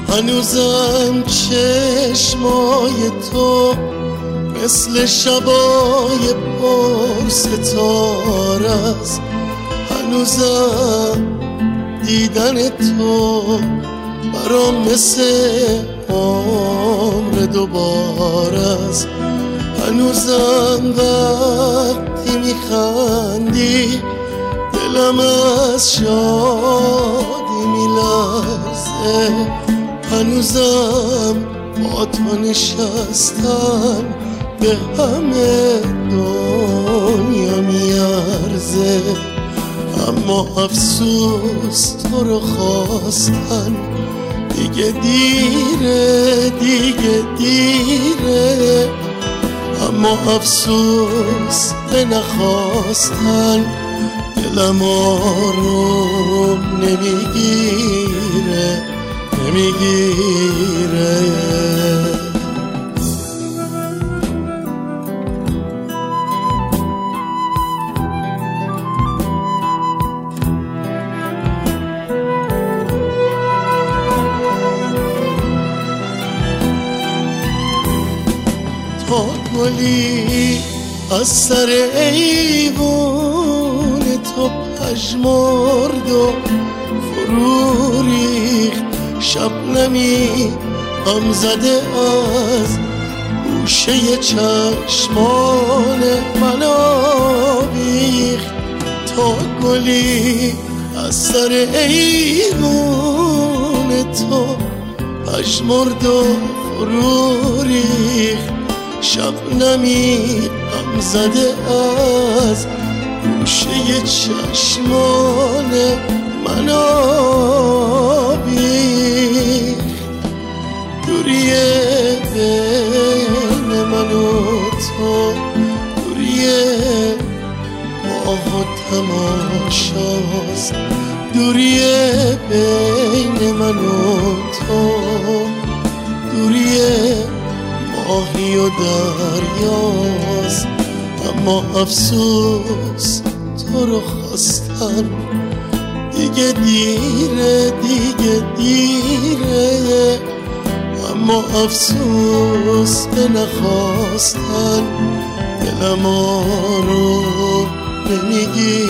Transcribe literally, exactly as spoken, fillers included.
هنوزم چشمای تو مثل شبای پر ستاره است، هنوزم دیدن تو برام مثل عمر دوباره است، هنوزم وقتی میخندی دلم از شادی میلرزه، هنوزم با تو نشستن به همه دنیا میارزه، اما افسوس تو رو خواستن دیگه دیره دیگه دیره، اما افسوس به نخواستن دلم آروم نمیگیره نمیگیره. تا گلی از سر ایوان تو پژمرد و فرو ریخت، شبنمی غم زده از گوشه چشمان من آویخت، تا گلی از سر ایوان تو پژمرد و فرو ریخت، شبنمی غم زده از گوشه چشمان من آویخت، دوریه بین من و تو دوریه ماه و تماشاست، دوریه بین من و تو دوریه ماهی و دریاست، اما افسوس تو رو خواستن دیگه دیره دیگه دیره، اما افسوس به نخواستن دلم آروم نمیگیره.